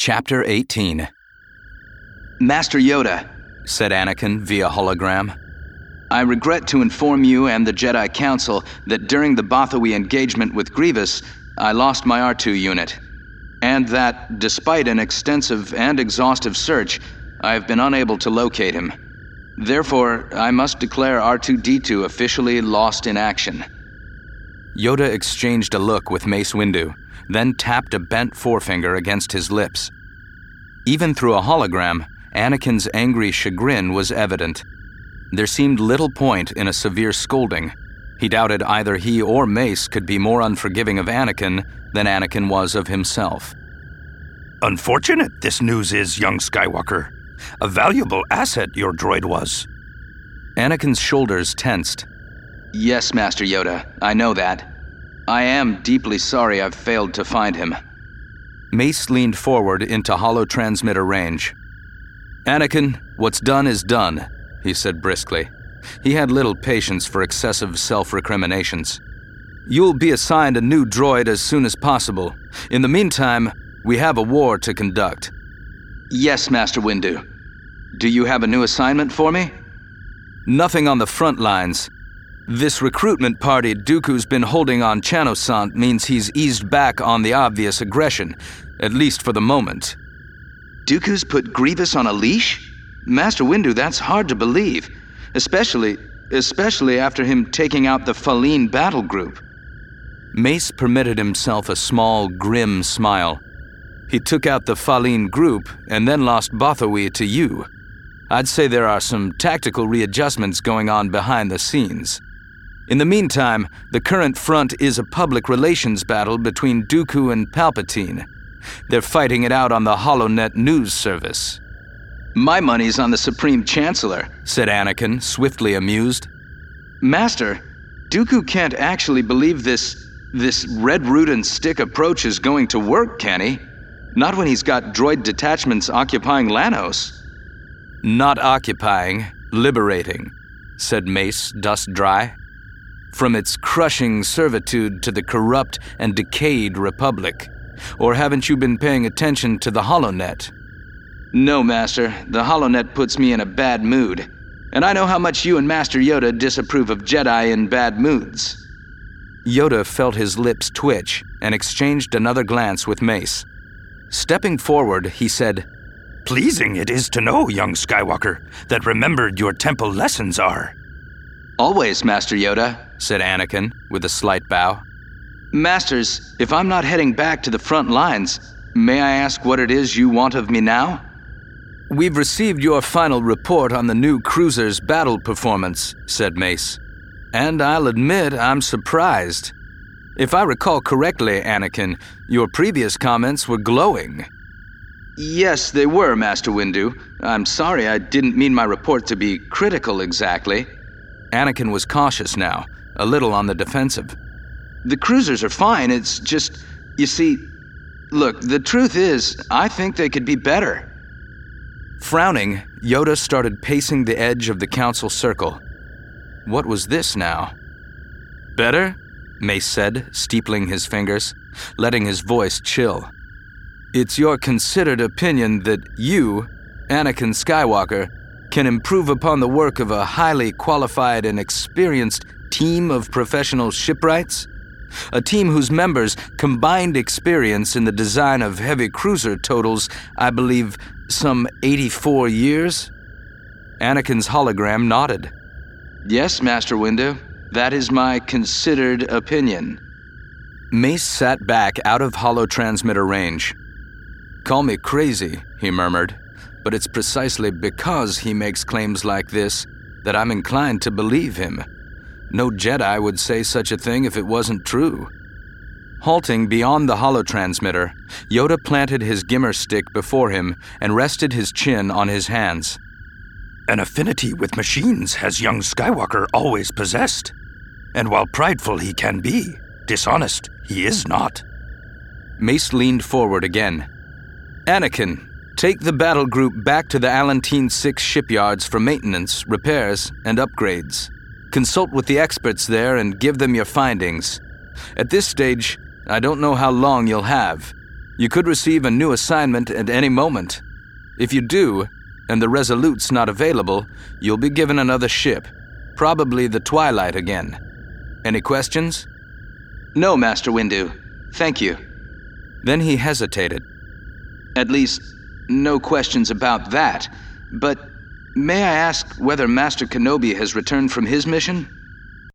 Chapter 18. Master Yoda, said Anakin via hologram. I regret to inform you and the Jedi Council that during the Bothawi engagement with Grievous, I lost my R2 unit, and that, despite an extensive and exhaustive search, I have been unable to locate him. Therefore, I must declare R2-D2 officially lost in action. Yoda exchanged a look with Mace Windu, then tapped a bent forefinger against his lips. Even through a hologram, Anakin's angry chagrin was evident. There seemed little point in a severe scolding. He doubted either he or Mace could be more unforgiving of Anakin than Anakin was of himself. Unfortunate this news is, young Skywalker. A valuable asset your droid was. Anakin's shoulders tensed. Yes, Master Yoda, I know that. I am deeply sorry I've failed to find him. Mace leaned forward into holo-transmitter range. Anakin, what's done is done, he said briskly. He had little patience for excessive self-recriminations. You'll be assigned a new droid as soon as possible. In the meantime, we have a war to conduct. Yes, Master Windu. Do you have a new assignment for me? Nothing on the front lines. This recruitment party Dooku's been holding on Chanosant means he's eased back on the obvious aggression, at least for the moment. Dooku's put Grievous on a leash? Master Windu, that's hard to believe, especially after him taking out the Faline battle group. Mace permitted himself a small, grim smile. He took out the Faline group and then lost Bothawi to you. I'd say there are some tactical readjustments going on behind the scenes. In the meantime, the current front is a public relations battle between Dooku and Palpatine. They're fighting it out on the HoloNet news service. My money's on the Supreme Chancellor, said Anakin, swiftly amused. Master, Dooku can't actually believe this red root and stick approach is going to work, can he? Not when he's got droid detachments occupying Lanos. Not occupying, liberating, said Mace, dust dry. From its crushing servitude to the corrupt and decayed Republic. Or haven't you been paying attention to the HoloNet? No, Master. The HoloNet puts me in a bad mood. And I know how much you and Master Yoda disapprove of Jedi in bad moods. Yoda felt his lips twitch and exchanged another glance with Mace. Stepping forward, he said, Pleasing it is to know, young Skywalker, that remembered your temple lessons are. Always, Master Yoda, said Anakin with a slight bow. Masters, if I'm not heading back to the front lines, may I ask what it is you want of me now? We've received your final report on the new cruiser's battle performance, said Mace. And I'll admit I'm surprised. If I recall correctly, Anakin, your previous comments were glowing. Yes, they were, Master Windu. I'm sorry, I didn't mean my report to be critical exactly. Anakin was cautious now, a little on the defensive. The cruisers are fine, it's just, you see, look, the truth is, I think they could be better. Frowning, Yoda started pacing the edge of the council circle. What was this now? Better? Mace said, steepling his fingers, letting his voice chill. It's your considered opinion that you, Anakin Skywalker, can improve upon the work of a highly qualified and experienced team of professional shipwrights? A team whose members' combined experience in the design of heavy cruiser totals, I believe, some 84 years? Anakin's hologram nodded. Yes, Master Windu, that is my considered opinion. Mace sat back out of holo-transmitter range. Call me crazy, he murmured, but it's precisely because he makes claims like this that I'm inclined to believe him. No Jedi would say such a thing if it wasn't true. Halting beyond the holo-transmitter, Yoda planted his gimmer stick before him and rested his chin on his hands. An affinity with machines has young Skywalker always possessed. And while prideful he can be, dishonest he is not. Mace leaned forward again. Anakin, take the battle group back to the Alantine 6 shipyards for maintenance, repairs, and upgrades. Consult with the experts there and give them your findings. At this stage, I don't know how long you'll have. You could receive a new assignment at any moment. If you do, and the Resolute's not available, you'll be given another ship. Probably the Twilight again. Any questions? No, Master Windu. Thank you. Then he hesitated. At least, no questions about that. But may I ask whether Master Kenobi has returned from his mission?